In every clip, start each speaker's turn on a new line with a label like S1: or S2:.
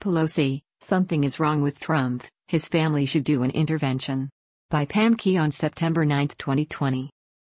S1: Pelosi, something is wrong with Trump, his family should do an intervention. By Pam Key on September 9, 2020.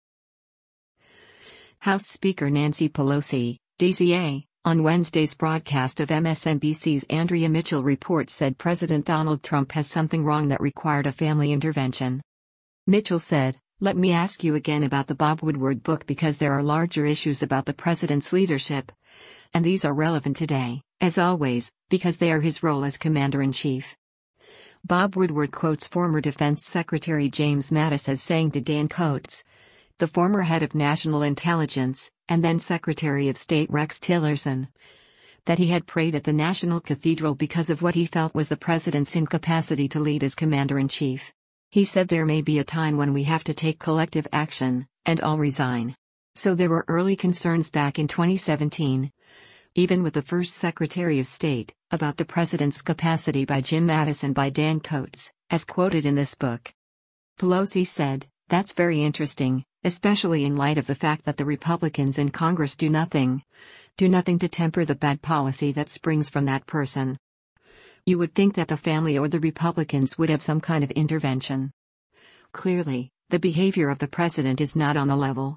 S1: House Speaker Nancy Pelosi, DCA, on Wednesday's broadcast of MSNBC's Andrea Mitchell Report said President Donald Trump has something wrong that required a family intervention. Mitchell said, "Let me ask you again about the Bob Woodward book because there are larger issues about the president's leadership. And these are relevant today, as always, because they are his role as Commander-in-Chief." Bob Woodward quotes former Defense Secretary James Mattis as saying to Dan Coats, the former head of National Intelligence, and then Secretary of State Rex Tillerson, that he had prayed at the National Cathedral because of what he felt was the president's incapacity to lead as Commander-in-Chief. He said there may be a time when we have to take collective action, and all resign. So there were early concerns back in 2017, even with the first Secretary of State, about the president's capacity by Jim Mattis and by Dan Coats, as quoted in this book. Pelosi said, "That's very interesting, especially in light of the fact that the Republicans in Congress do nothing to temper the bad policy that springs from that person. You would think that the family or the Republicans would have some kind of intervention. Clearly, the behavior of the president is not on the level."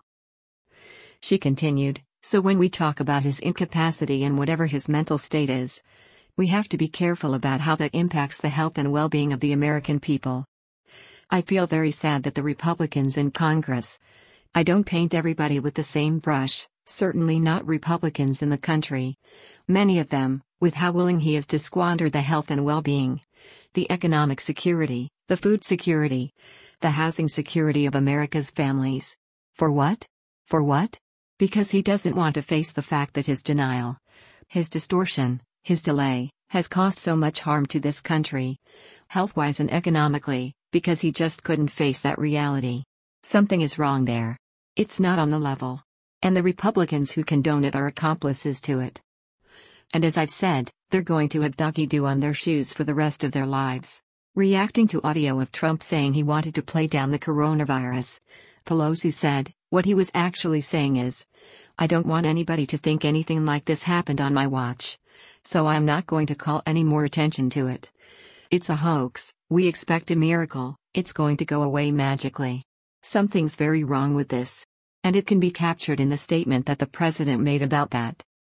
S1: She continued, "So when we talk about his incapacity and whatever his mental state is, we have to be careful about how that impacts the health and well-being of the American people. I feel very sad that the Republicans in Congress, I don't paint everybody with the same brush, certainly not Republicans in the country, many of them, with how willing he is to squander the health and well-being, the economic security, the food security, the housing security of America's families. For what? For what? Because he doesn't want to face the fact that his denial, his distortion, his delay, has caused so much harm to this country, health-wise and economically, because he just couldn't face that reality. Something is wrong there. It's not on the level. And the Republicans who condone it are accomplices to it. And as I've said, they're going to have doggy-do on their shoes for the rest of their lives." Reacting to audio of Trump saying he wanted to play down the coronavirus, Pelosi said, "What he was actually saying is, I don't want anybody to think anything like this happened on my watch. So I'm not going to call any more attention to it. It's a hoax, we expect a miracle, it's going to go away magically. Something's very wrong with this. And it can be captured in the statement that the president made about that.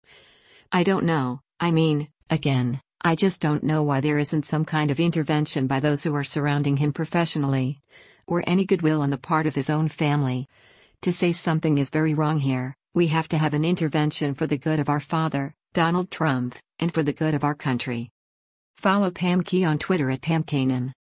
S1: I don't know, I mean, again, I just don't know why there isn't some kind of intervention by those who are surrounding him professionally, or any goodwill on the part of his own family, to say something is very wrong here. We have to have an intervention for the good of our father, Donald Trump, and for the good of our country." Follow Pam Key on Twitter at PamKanan.